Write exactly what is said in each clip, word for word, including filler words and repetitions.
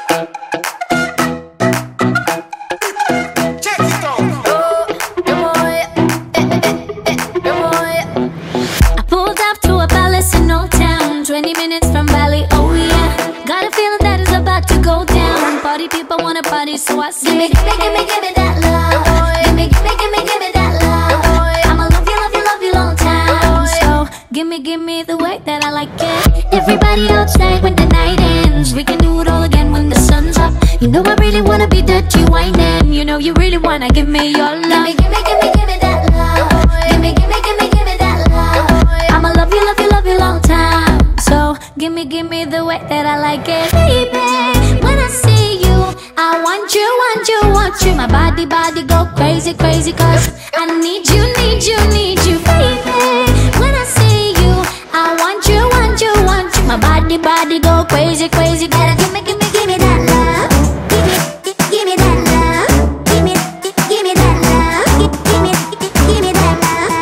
twenty minutes from Bali, oh yeah. Got a feeling that it's about to go down. Party people wanna party, so I say, gimme, gimme, gimme, gimme that love. Gimme, gimme, gimme, gimme that love. I'ma love you, love you, love you long time. So gimme, gimme the way that I like it. Everybody outside when the night ends. We can do it all again when the sun's up. You know I really wanna be dirty whining. You know you really wanna give me your love. Gimme, gimme, gimme, gimme that love. Gimme, gimme, gimme, gimme that love. I'ma love you, love you, love you long time. So gimme, gimme the way that I like it. Baby, when I see you, I want you, want you, want you. My body, body go crazy, crazy, cause I need you, need you, need you. Baby, when I see you, I want you, want you, want you. My body, body go crazy, crazy. Gotta gimme, gimme, gimme that love. Gimme, gimme that love. Gimme, gimme that love. Gimme, gimme that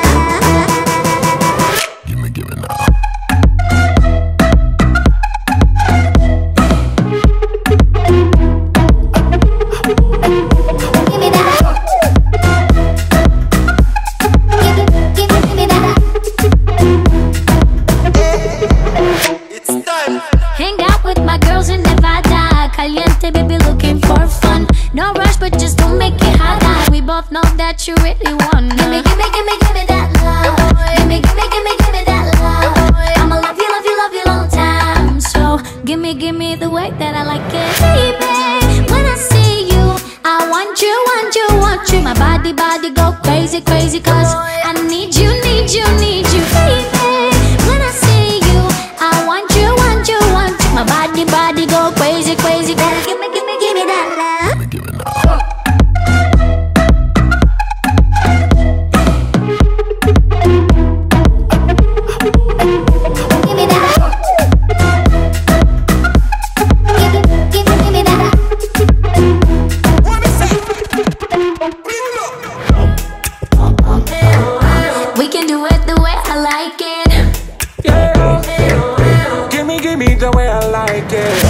love. Gimme, gimme now. Hang out with my girls in Nevada. Caliente, baby, looking for fun. No rush, but just don't make it hot. We both know that you really want. Gimme, gimme, gimme, gimme that love. Gimme, gimme, gimme, gimme that love. I'ma love you, love you, love you long time. So gimme, gimme the way that I like it. Baby, when I see you, I want you, want you, want you. My body, body go crazy, crazy, cause I need you, need you, need you. Baby, when I see you, I want you, want you, want you. My body, body go crazy, crazy. Gotta gimme, gimme, gimme that love. Gimme, gimme now. Gimme that. Gimme, gimme, gimme that. We can do it the way I like it. Yeah. Gimme, gimme the way I like it.